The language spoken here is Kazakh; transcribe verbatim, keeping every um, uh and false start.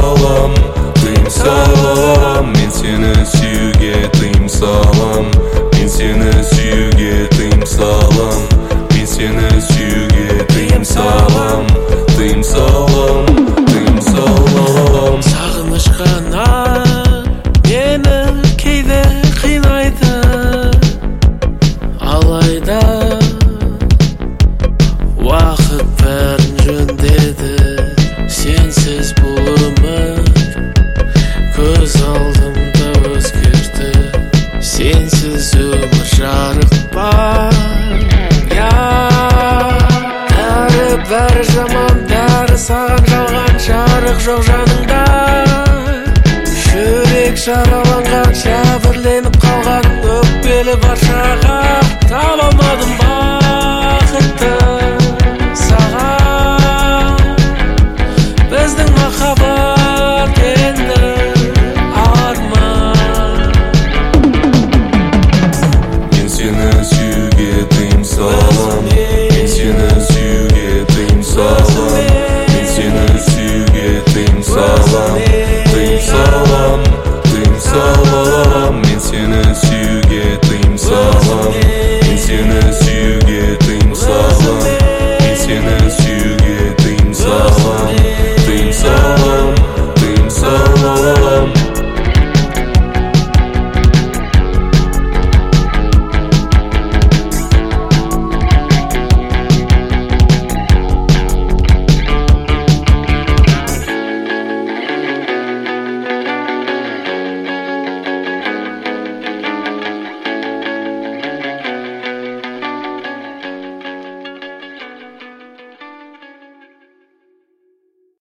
салам, тыйым салам. Мен сені сүюге тыйым салам, мен сені сүюге тыйым салам, мен сені сүюге тыйым салам, тыйым салам, тыйым салам. Сағыныш қана мені кейде қинайды, алайда уақыт бәрін жөндеді. Сенсіз бұл өмір көз алдымда өзгерді. Сенсіз өмір жарық бар, бәрі бәрі жаман, бәрі саған жалған, жарық жоқ жаныңда. Жүрек жараланған, жәбірленіп қалған, өкпелі бар